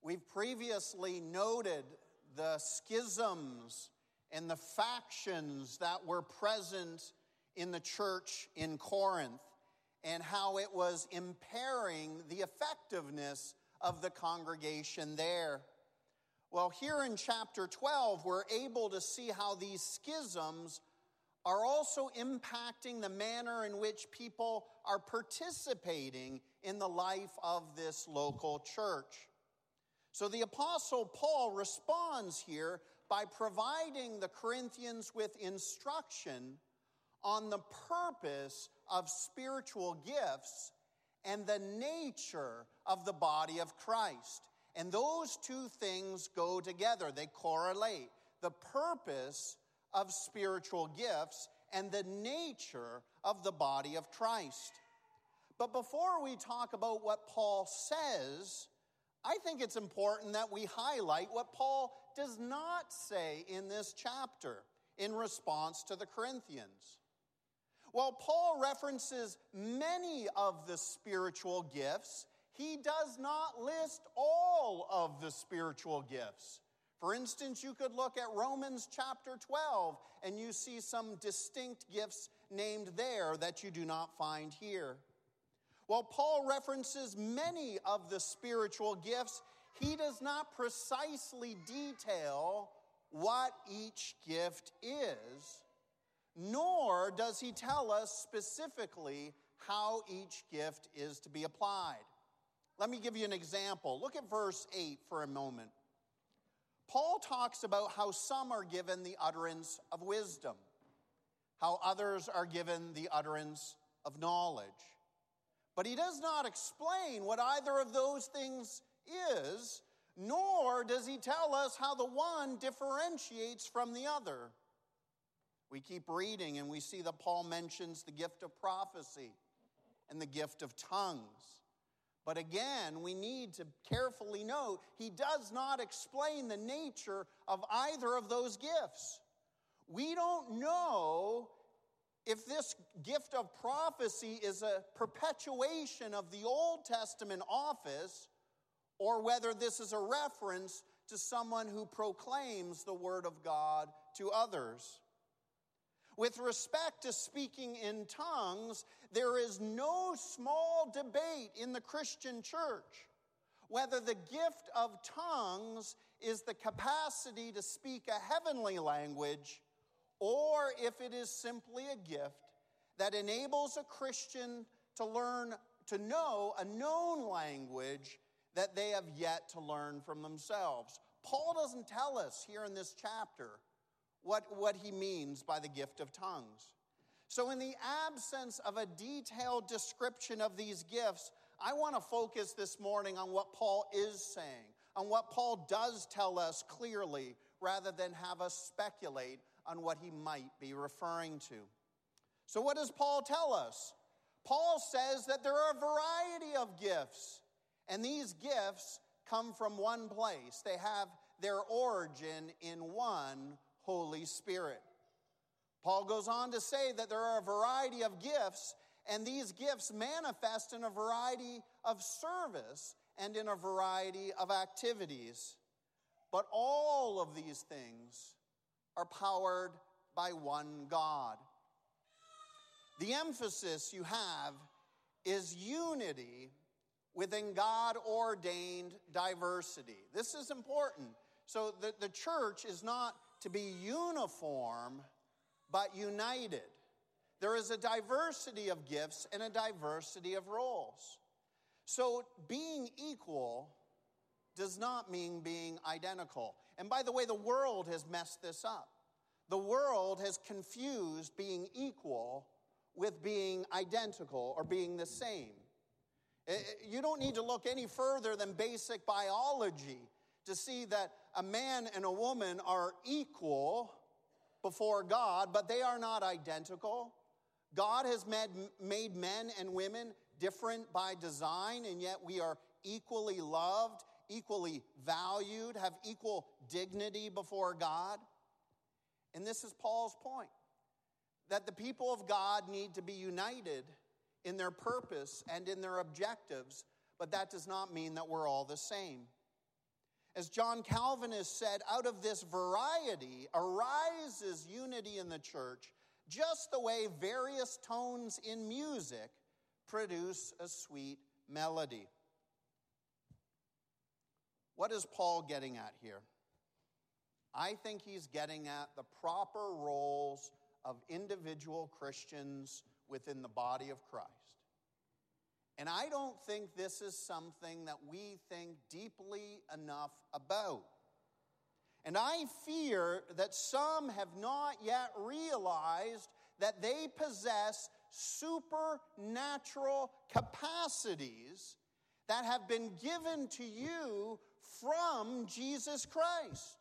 We've previously noted the schisms and the factions that were present in the church in Corinth and how it was impairing the effectiveness of the congregation there. Well, here in chapter 12, we're able to see how these schisms are also impacting the manner in which people are participating in the life of this local church. So the Apostle Paul responds here by providing the Corinthians with instruction on the purpose of spiritual gifts and the nature of the body of Christ. And those two things go together. They correlate. The purpose of spiritual gifts and the nature of the body of Christ. But before we talk about what Paul says, I think it's important that we highlight what Paul does not say in this chapter in response to the Corinthians. While Paul references many of the spiritual gifts, he does not list all of the spiritual gifts. For instance, you could look at Romans chapter 12, and you see some distinct gifts named there that you do not find here. While Paul references many of the spiritual gifts, he does not precisely detail what each gift is, nor does he tell us specifically how each gift is to be applied. Let me give you an example. Look at verse 8 for a moment. Paul talks about how some are given the utterance of wisdom, how others are given the utterance of knowledge. But he does not explain what either of those things is, nor does he tell us how the one differentiates from the other. We keep reading and we see that Paul mentions the gift of prophecy and the gift of tongues. But again, we need to carefully note, he does not explain the nature of either of those gifts. We don't know if this gift of prophecy is a perpetuation of the Old Testament office, or whether this is a reference to someone who proclaims the word of God to others. With respect to speaking in tongues, there is no small debate in the Christian church whether the gift of tongues is the capacity to speak a heavenly language, or if it is simply a gift that enables a Christian to know a known language that they have yet to learn from themselves. Paul doesn't tell us here in this chapter what he means by the gift of tongues. So in the absence of a detailed description of these gifts, I want to focus this morning on what Paul is saying, on what Paul does tell us clearly, rather than have us speculate on what he might be referring to. So what does Paul tell us? Paul says that there are a variety of gifts, and these gifts come from one place. They have their origin in one Holy Spirit. Paul goes on to say that there are a variety of gifts, and these gifts manifest in a variety of service and in a variety of activities. But all of these things are powered by one God. The emphasis you have is unity within God-ordained diversity. This is important. So the church is not to be uniform, but united. There is a diversity of gifts and a diversity of roles. So being equal does not mean being identical. And by the way, the world has messed this up. The world has confused being equal with being identical or being the same. You don't need to look any further than basic biology to see that a man and a woman are equal before God, but they are not identical. God has made men and women different by design, and yet we are equally loved, equally valued, have equal dignity before God. And this is Paul's point, that the people of God need to be united in their purpose and in their objectives, but that does not mean that we're all the same. As John Calvin has said, out of this variety arises unity in the church, just the way various tones in music produce a sweet melody. What is Paul getting at here? I think he's getting at the proper roles of individual Christians within the body of Christ. And I don't think this is something that we think deeply enough about. And I fear that some have not yet realized that they possess supernatural capacities that have been given to you from Jesus Christ.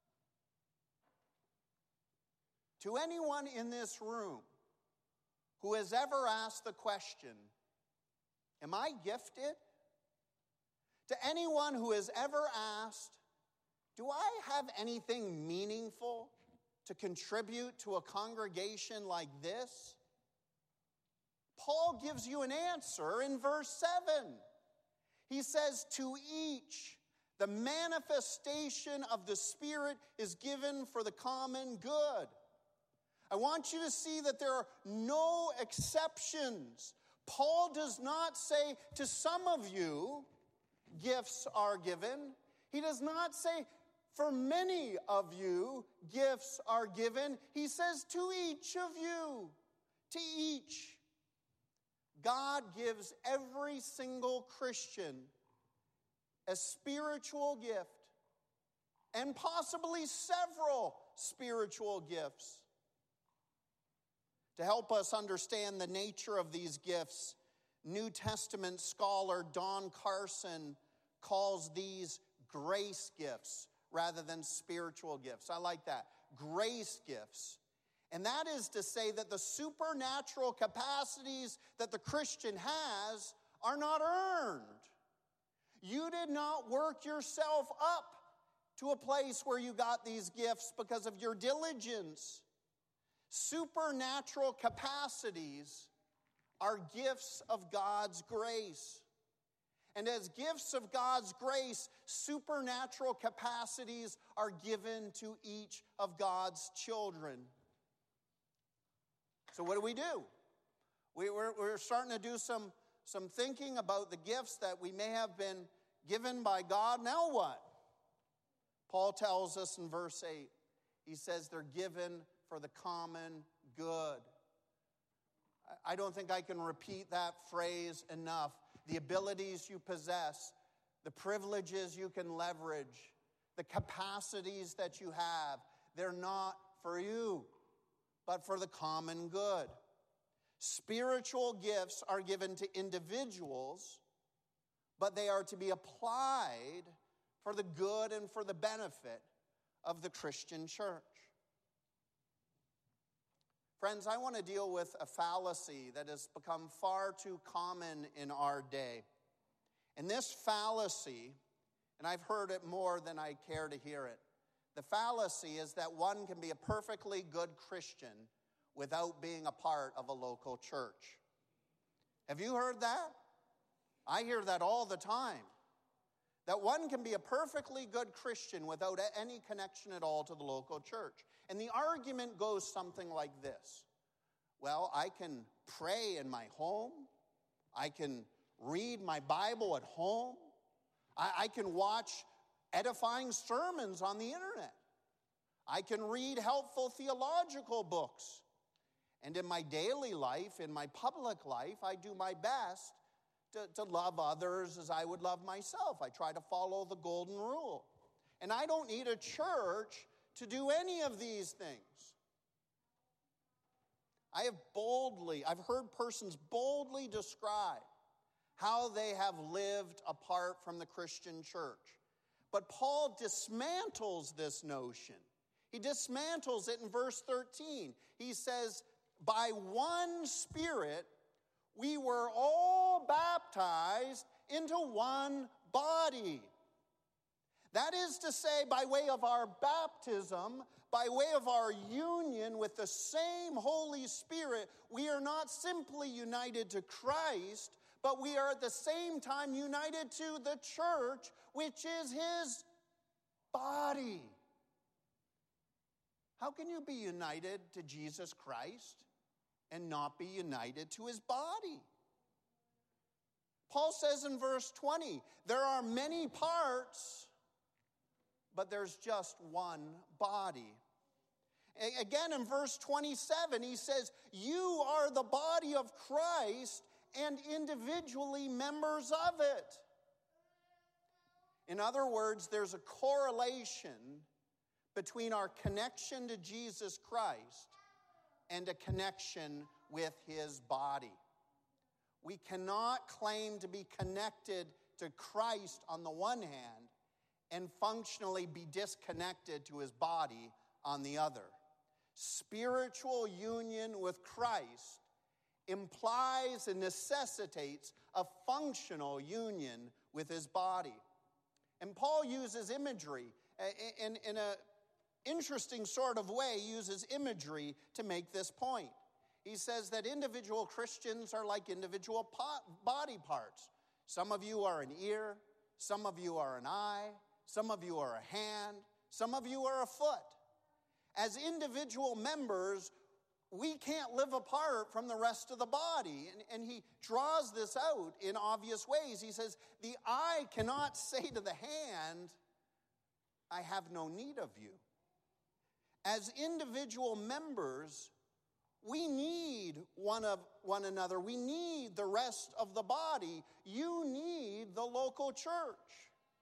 To anyone in this room who has ever asked the question, am I gifted? To anyone who has ever asked, do I have anything meaningful to contribute to a congregation like this? Paul gives you an answer in verse 7. He says, to each, the manifestation of the Spirit is given for the common good. I want you to see that there are no exceptions. Paul does not say to some of you, gifts are given. He does not say for many of you, gifts are given. He says to each of you, to each. God gives every single Christian a spiritual gift and possibly several spiritual gifts. To help us understand the nature of these gifts, New Testament scholar Don Carson calls these grace gifts rather than spiritual gifts. I like that. Grace gifts. And that is to say that the supernatural capacities that the Christian has are not earned. You did not work yourself up to a place where you got these gifts because of your diligence. Supernatural capacities are gifts of God's grace. And as gifts of God's grace, supernatural capacities are given to each of God's children. So what do? We're starting to do some thinking about the gifts that we may have been given by God. Now what? Paul tells us in verse 8, he says they're given for the common good. I don't think I can repeat that phrase enough. The abilities you possess, the privileges you can leverage, the capacities that you have, they're not for you, but for the common good. Spiritual gifts are given to individuals, but they are to be applied for the good and for the benefit of the Christian church. Friends, I want to deal with a fallacy that has become far too common in our day. And this fallacy, and I've heard it more than I care to hear it, the fallacy is that one can be a perfectly good Christian without being a part of a local church. Have you heard that? I hear that all the time. That one can be a perfectly good Christian without any connection at all to the local church. And the argument goes something like this. Well, I can pray in my home. I can read my Bible at home. I can watch edifying sermons on the internet. I can read helpful theological books. And in my daily life, in my public life, I do my best to love others as I would love myself. I try to follow the golden rule. And I don't need a church to do any of these things. I've heard persons boldly describe how they have lived apart from the Christian church. But Paul dismantles this notion. He dismantles it in verse 13. He says, by one Spirit, we were all baptized into one body. That is to say, by way of our baptism, by way of our union with the same Holy Spirit, we are not simply united to Christ, but we are at the same time united to the church, which is his body. How can you be united to Jesus Christ and not be united to his body? Paul says in verse 20, there are many parts, but there's just one body. Again, in verse 27, he says, you are the body of Christ and individually members of it. In other words, there's a correlation between our connection to Jesus Christ and a connection with his body. We cannot claim to be connected to Christ on the one hand and functionally be disconnected to his body on the other. Spiritual union with Christ implies and necessitates a functional union with his body. And Paul uses imagery in an interesting sort of way, uses imagery to make this point. He says that individual Christians are like individual body parts. Some of you are an ear, some of you are an eye, some of you are a hand, some of you are a foot. As individual members, we can't live apart from the rest of the body. And he draws this out in obvious ways. He says, the eye cannot say to the hand, I have no need of you. As individual members, we need one another. We need the rest of the body. You need the local church.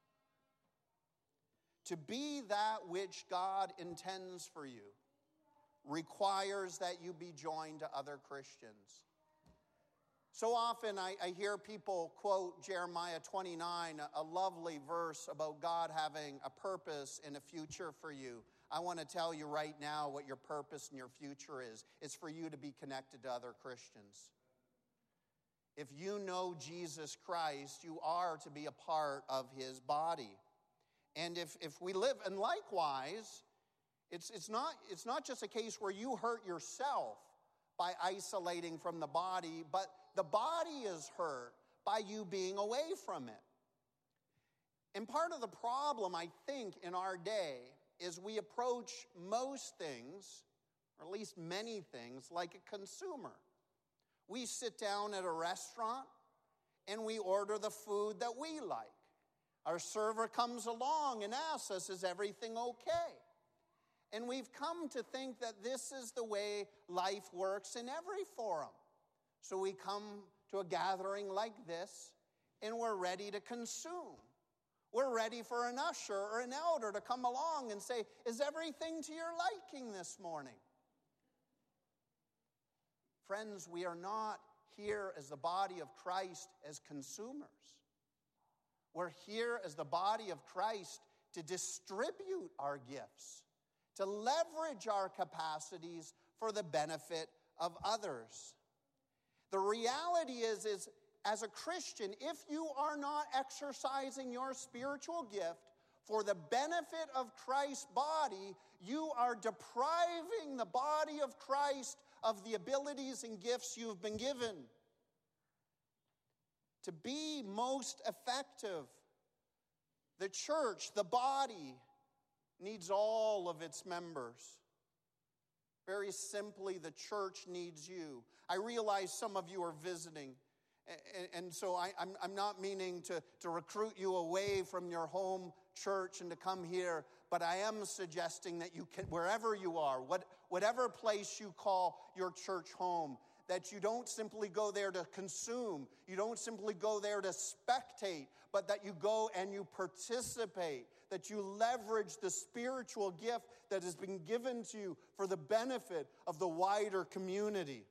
To be that which God intends for you requires that you be joined to other Christians. So often I hear people quote Jeremiah 29, a lovely verse about God having a purpose and a future for you. I want to tell you right now what your purpose and your future is. It's for you to be connected to other Christians. If you know Jesus Christ, you are to be a part of his body. And if we live, and likewise, it's not just a case where you hurt yourself by isolating from the body, but the body is hurt by you being away from it. And part of the problem, I think, in our day is we approach most things, or at least many things, like a consumer. We sit down at a restaurant and we order the food that we like. Our server comes along and asks us, is everything okay? And we've come to think that this is the way life works in every forum. So we come to a gathering like this and we're ready to consume. We're ready for an usher or an elder to come along and say, is everything to your liking this morning? Friends, we are not here as the body of Christ as consumers. We're here as the body of Christ to distribute our gifts, to leverage our capacities for the benefit of others. The reality is as a Christian, if you are not exercising your spiritual gift for the benefit of Christ's body, you are depriving the body of Christ of the abilities and gifts you've been given. To be most effective, the church, the body, needs all of its members. Very simply, the church needs you. I realize some of you are visiting, and so I'm not meaning to recruit you away from your home church and to come here, but I am suggesting that you can, wherever you are, whatever place you call your church home, that you don't simply go there to consume, you don't simply go there to spectate, but that you go and you participate, that you leverage the spiritual gift that has been given to you for the benefit of the wider community.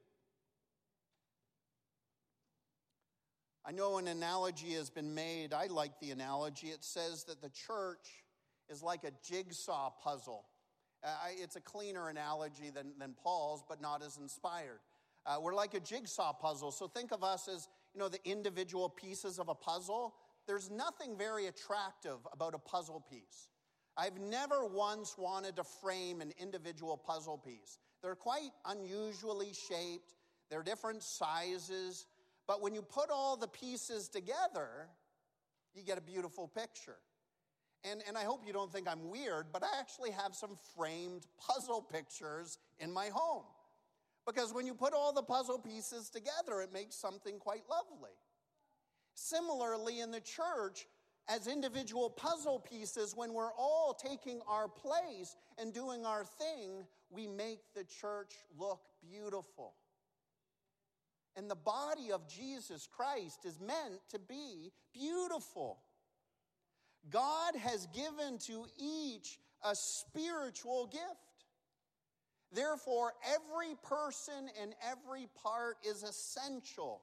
I know an analogy has been made. I like the analogy. It says that the church is like a jigsaw puzzle. It's a cleaner analogy than Paul's, but not as inspired. We're like a jigsaw puzzle. So think of us as, the individual pieces of a puzzle. There's nothing very attractive about a puzzle piece. I've never once wanted to frame an individual puzzle piece. They're quite unusually shaped. They're different sizes. But when you put all the pieces together, you get a beautiful picture. And I hope you don't think I'm weird, but I actually have some framed puzzle pictures in my home. Because when you put all the puzzle pieces together, it makes something quite lovely. Similarly, in the church, as individual puzzle pieces, when we're all taking our place and doing our thing, we make the church look beautiful. And the body of Jesus Christ is meant to be beautiful. God has given to each a spiritual gift. Therefore, every person and every part is essential.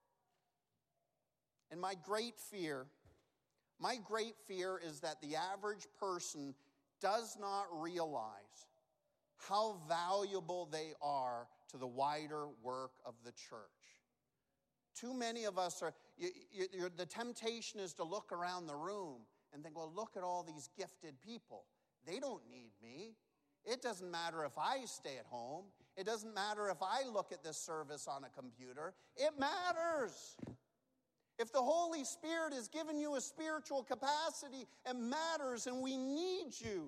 And my great fear is that the average person does not realize how valuable they are to the wider work of the church. Too many of us the temptation is to look around the room and think, well, look at all these gifted people. They don't need me. It doesn't matter if I stay at home. It doesn't matter if I look at this service on a computer. It matters. If the Holy Spirit has given you a spiritual capacity, it matters, and we need you.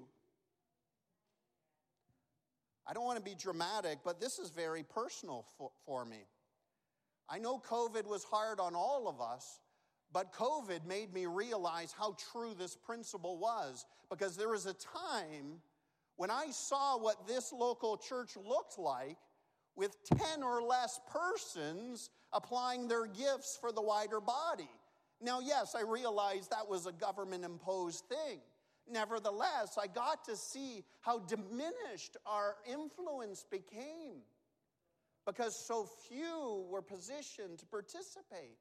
I don't want to be dramatic, but this is very personal for me. I know COVID was hard on all of us, but COVID made me realize how true this principle was, because there was a time when I saw what this local church looked like with 10 or less persons applying their gifts for the wider body. Now, yes, I realized that was a government-imposed thing. Nevertheless, I got to see how diminished our influence became because so few were positioned to participate.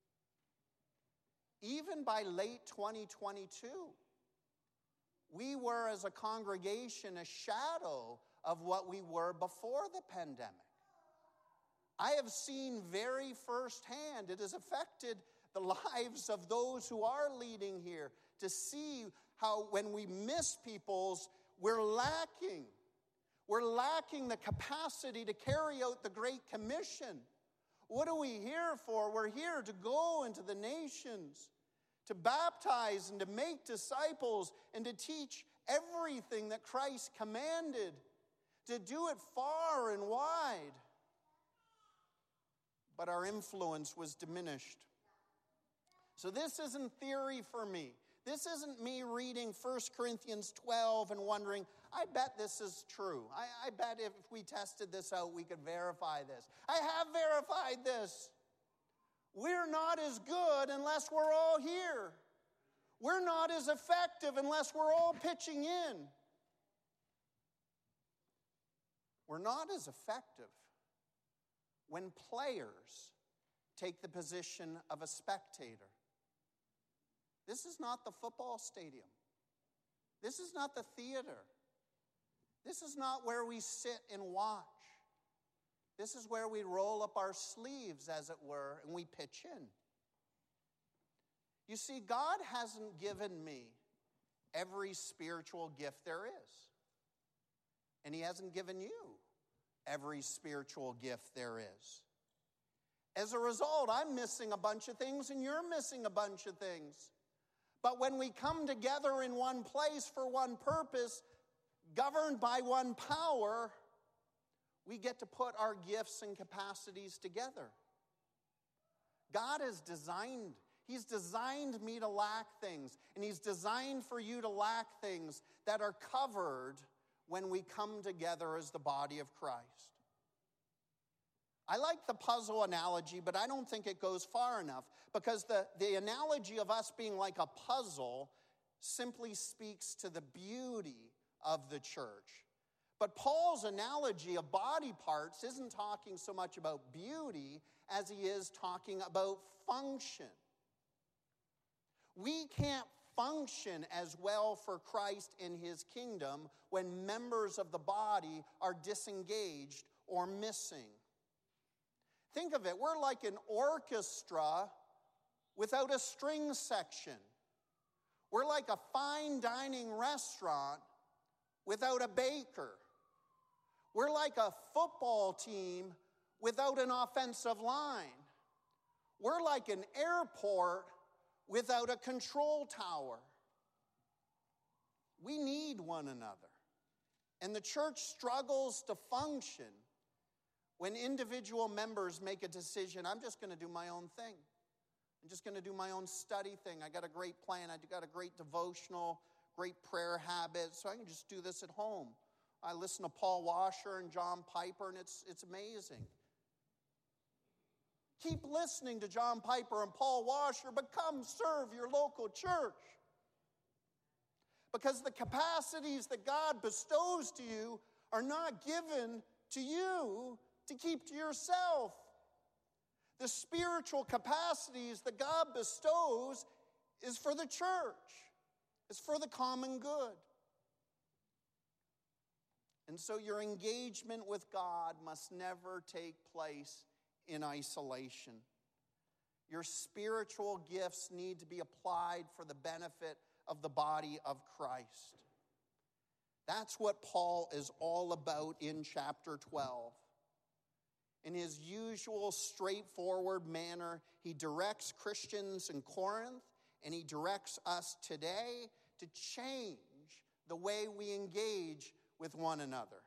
Even by late 2022, we were, as a congregation, a shadow of what we were before the pandemic. I have seen very firsthand, it has affected the lives of those who are leading here, to see how when we miss people's, we're lacking. We're lacking the capacity to carry out the Great Commission. What are we here for? We're here to go into the nations, to baptize and to make disciples and to teach everything that Christ commanded, to do it far and wide. But our influence was diminished. So this isn't theory for me. This isn't me reading 1 Corinthians 12 and wondering, I bet this is true. I bet if we tested this out, we could verify this. I have verified this. We're not as good unless we're all here. We're not as effective unless we're all pitching in. We're not as effective when players take the position of a spectator. This is not the football stadium. This is not the theater. This is not where we sit and watch. This is where we roll up our sleeves, as it were, and we pitch in. You see, God hasn't given me every spiritual gift there is. And He hasn't given you every spiritual gift there is. As a result, I'm missing a bunch of things and you're missing a bunch of things. But when we come together in one place for one purpose, governed by one power, we get to put our gifts and capacities together. God has designed, He's designed me to lack things, and He's designed for you to lack things that are covered when we come together as the body of Christ. I like the puzzle analogy, but I don't think it goes far enough, because the analogy of us being like a puzzle simply speaks to the beauty of the church. But Paul's analogy of body parts isn't talking so much about beauty as he is talking about function. We can't function as well for Christ in His kingdom when members of the body are disengaged or missing. Think of it, we're like an orchestra without a string section. We're like a fine dining restaurant without a baker. We're like a football team without an offensive line. We're like an airport without a control tower. We need one another. And the church struggles to function when individual members make a decision, I'm just going to do my own thing. I'm just going to do my own study thing. I got a great plan. I got a great devotional, great prayer habit, so I can just do this at home. I listen to Paul Washer and John Piper, and it's amazing. Keep listening to John Piper and Paul Washer, but come serve your local church. Because the capacities that God bestows to you are not given to you to keep to yourself. The spiritual capacities that God bestows is for the church. It's for the common good. And so your engagement with God must never take place in isolation. Your spiritual gifts need to be applied for the benefit of the body of Christ. That's what Paul is all about in chapter 12. In his usual straightforward manner, he directs Christians in Corinth, and he directs us today to change the way we engage with one another.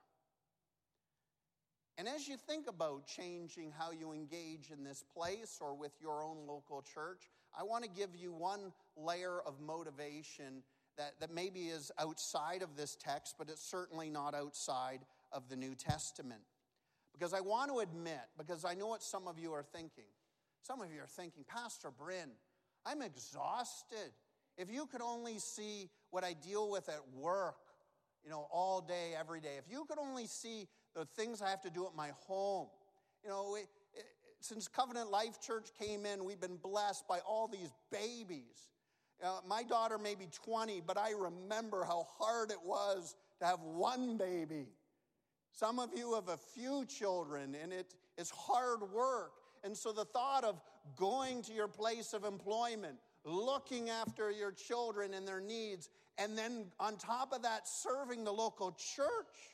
And as you think about changing how you engage in this place or with your own local church, I want to give you one layer of motivation that maybe is outside of this text, but it's certainly not outside of the New Testament. Because I want to admit, because I know what some of you are thinking. Some of you are thinking, Pastor Bryn, I'm exhausted. If you could only see what I deal with at work, all day, every day. If you could only see the things I have to do at my home. Since Covenant Life Church came in, we've been blessed by all these babies. My daughter may be 20, but I remember how hard it was to have one baby. Some of you have a few children, and it's hard work. And so the thought of going to your place of employment, looking after your children and their needs, and then on top of that, serving the local church,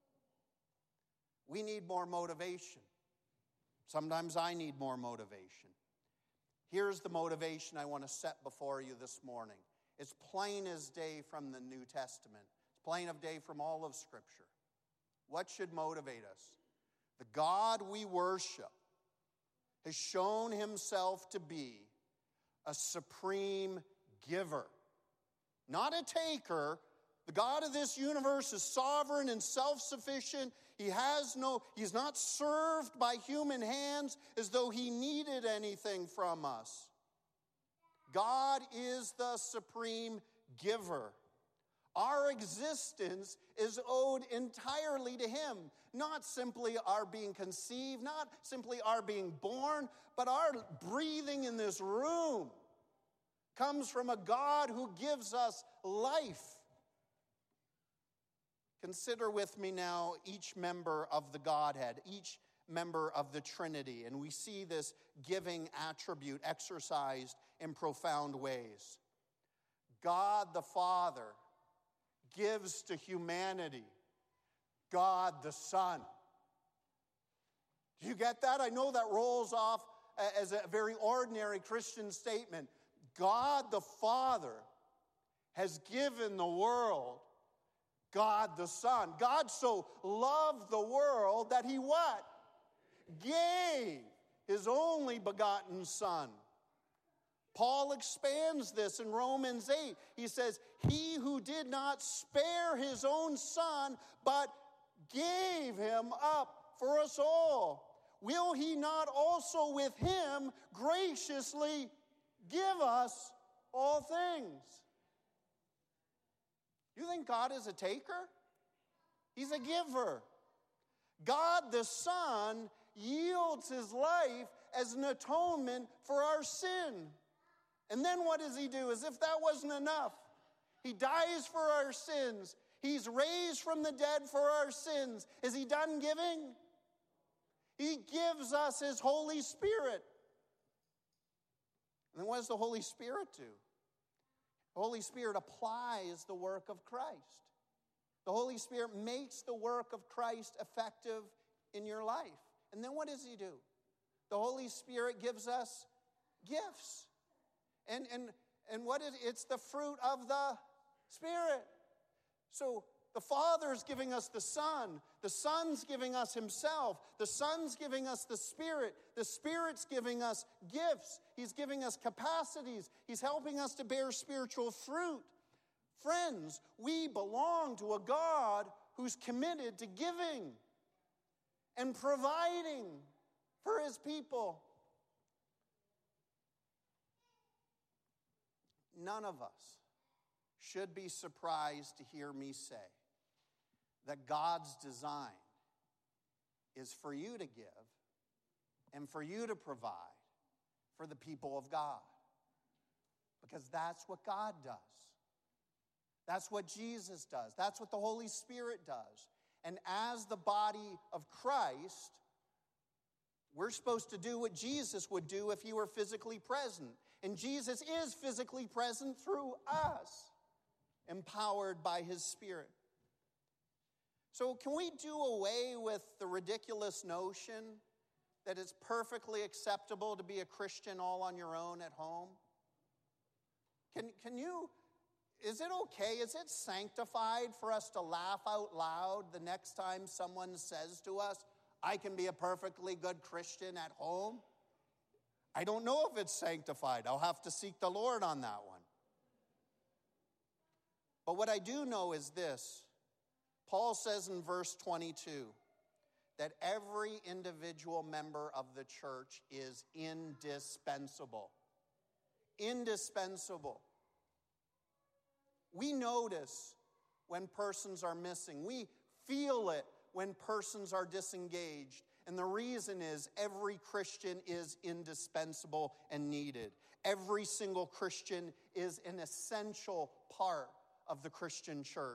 we need more motivation. Sometimes I need more motivation. Here's the motivation I want to set before you this morning. It's plain as day from the New Testament. It's plain of day from all of Scripture. What should motivate us? The God we worship has shown himself to be a supreme giver, not a taker. The God of this universe is sovereign and self-sufficient. He's not served by human hands as though he needed anything from us. God is the supreme giver. Our existence is owed entirely to him. Not simply our being conceived, not simply our being born, but our breathing in this room comes from a God who gives us life. Consider with me now each member of the Godhead, each member of the Trinity, and we see this giving attribute exercised in profound ways. God the Father gives to humanity God the Son. Do you get that? I know that rolls off as a very ordinary Christian statement. God the Father has given the world God the Son. God so loved the world that he what? Gave his only begotten Son. Paul expands this in Romans 8. He says, he who did not spare his own Son, but gave him up for us all, will he not also with him graciously give us all things? You think God is a taker? He's a giver. God the Son yields his life as an atonement for our sin. And then what does he do? As if that wasn't enough. He dies for our sins. He's raised from the dead for our sins. Is he done giving? He gives us his Holy Spirit. And then what does the Holy Spirit do? The Holy Spirit applies the work of Christ. The Holy Spirit makes the work of Christ effective in your life. And then what does he do? The Holy Spirit gives us gifts. And what is it's the fruit of the Spirit. So the Father's giving us the Son. The Son's giving us himself. The Son's giving us the Spirit. The Spirit's giving us gifts. He's giving us capacities. He's helping us to bear spiritual fruit. Friends, we belong to a God who's committed to giving and providing for his people. None of us should be surprised to hear me say that God's design is for you to give and for you to provide for the people of God. Because that's what God does. That's what Jesus does. That's what the Holy Spirit does. And as the body of Christ, we're supposed to do what Jesus would do if he were physically present. And Jesus is physically present through us, empowered by his Spirit. So can we do away with the ridiculous notion that it's perfectly acceptable to be a Christian all on your own at home? Is it okay, is it sanctified for us to laugh out loud the next time someone says to us, I can be a perfectly good Christian at home? I don't know if it's sanctified. I'll have to seek the Lord on that one. But what I do know is this. Paul says in verse 22 that every individual member of the church is indispensable. Indispensable. We notice when persons are missing. We feel it when persons are disengaged. And the reason is every Christian is indispensable and needed. Every single Christian is an essential part of the Christian church.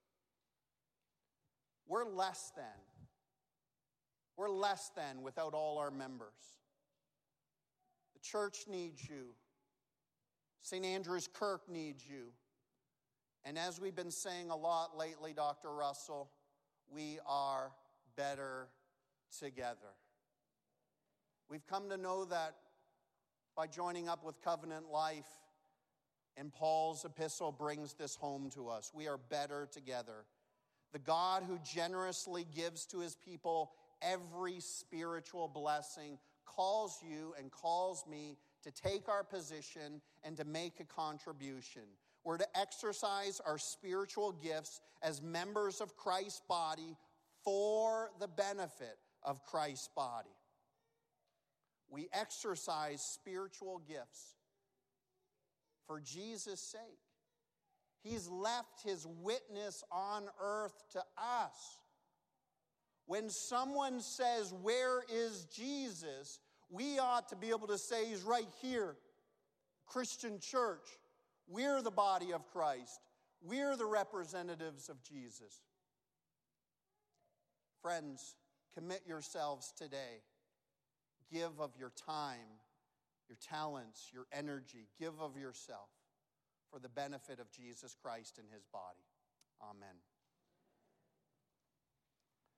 We're less than. We're less than without all our members. The church needs you. St. Andrew's Kirk needs you. And as we've been saying a lot lately, Dr. Russell, we are better together. We've come to know that by joining up with Covenant Life, and Paul's epistle brings this home to us. We are better together. The God who generously gives to his people every spiritual blessing calls you and calls me to take our position and to make a contribution. We're to exercise our spiritual gifts as members of Christ's body for the benefit of Christ's body. We exercise spiritual gifts for Jesus' sake. He's left his witness on earth to us. When someone says, "Where is Jesus?" we ought to be able to say, "He's right here." Christian church, we're the body of Christ. We're the representatives of Jesus. Friends, commit yourselves today. Give of your time, your talents, your energy. Give of yourself for the benefit of Jesus Christ and his body. Amen.